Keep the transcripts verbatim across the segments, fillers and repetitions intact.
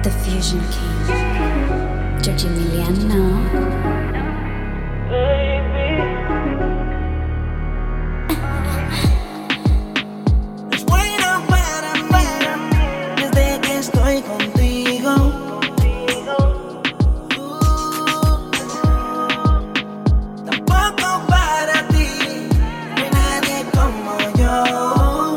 The Fusion King, Georgie Emiliano. Es bueno para mí desde que estoy contigo. Uh, tampoco para ti, no hay nadie como yo.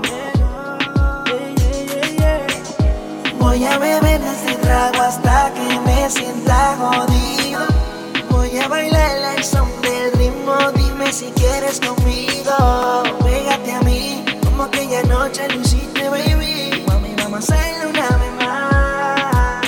Voy a beber este trago hasta que me sienta jodido. Voy a bailar el son del ritmo, dime si quieres conmigo. Pégate a mí, como aquella noche lo hiciste, baby. Mami, vamos a hacerlo una vez más.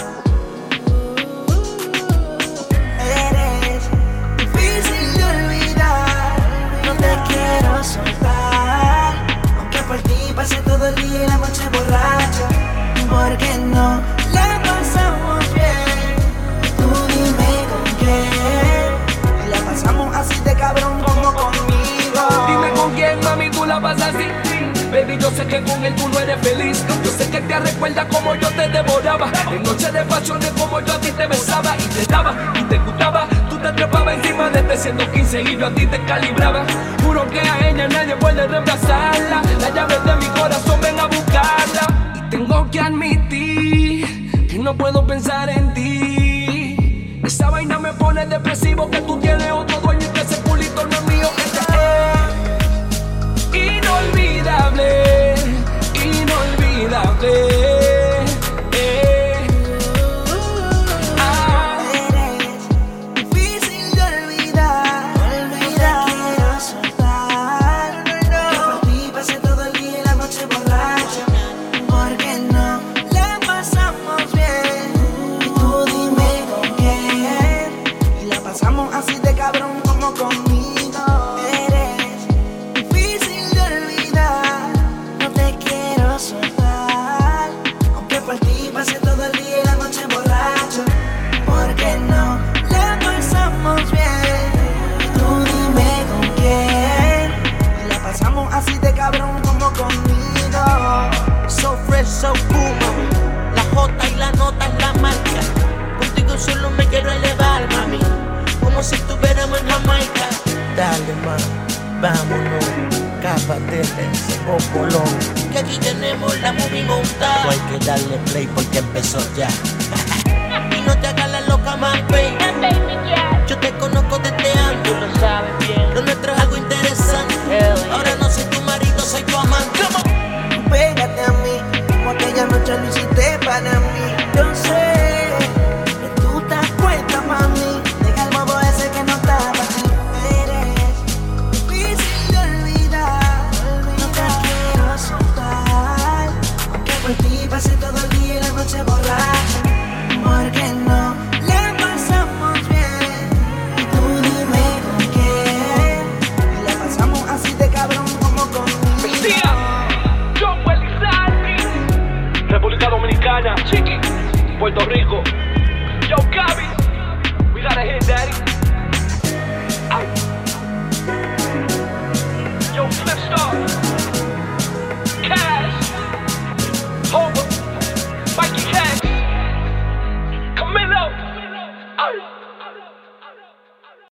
Eres difícil de olvidar, no te quiero soltar. Aunque por ti pase todo el día y la noche borracha, ¿por qué no la pasamos bien? Tú dime con quién, y la pasamos así de cabrón como conmigo. Dime con quién, mami, tú la pasas así. Baby, yo sé que con él tú no eres feliz. Yo sé que te recuerda como yo te devoraba. En noche de pasiones como yo a ti te besaba. Y te daba, y te gustaba. Tú te trepabas encima de este ciento quince y yo a ti te calibraba. Juro que a ella nadie puede reemplazarla. La llave de mi corazón, ven a buscarla. Y tengo que admitir que no puedo pensar en ti. Esa vaina me pone depresivo, que tú tienes otro dueño y que ese culito no es mío. Este es inolvidable, inolvidable. Eh. Ah. Eres difícil de olvidar, olvidar. No te quiero soltar, que por ti pasé todo el día y la noche borracha. ¿Por qué no la pasamos bien? Y tú dime con quién, y la pasamos así de cabrón como conmigo. Eres difícil de olvidar, no te quiero soltar. Aunque por ti pasé todo el día y la noche borracha, ¿por qué no la pasamos bien? Y tú dime con quién, y la pasamos así de cabrón como conmigo. So fresh, so cool, mami. La J y la nota es la marca. Contigo solo me quiero elevar, mami. Como si estuviéramos en Jamaica. Dale, ma, vámonos. Cápate de ese bocolón. Que aquí tenemos la movie montada. No hay que darle play porque empezó ya. Y no te hagas la loca, más, baby. Yo te conozco desde antes. Tú lo sabes bien. Lo nuestro es algo interesante. Ahora no soy tu marido, soy tu amante. Pégate a mí, como aquella noche lo hiciste para mí. Yo sé que tú te acuerdas, mami. Deja el bobo ese que no está para ti. Eres difícil de olvidar, no te quiero soltar. Aunque por ti pasé todo el día y la noche borracha, ¿por qué no la pasamos bien? Y tú dime con quién, y la pasamos así de cabrón como conmigo. República Dominicana, Chiqui, Puerto Rico.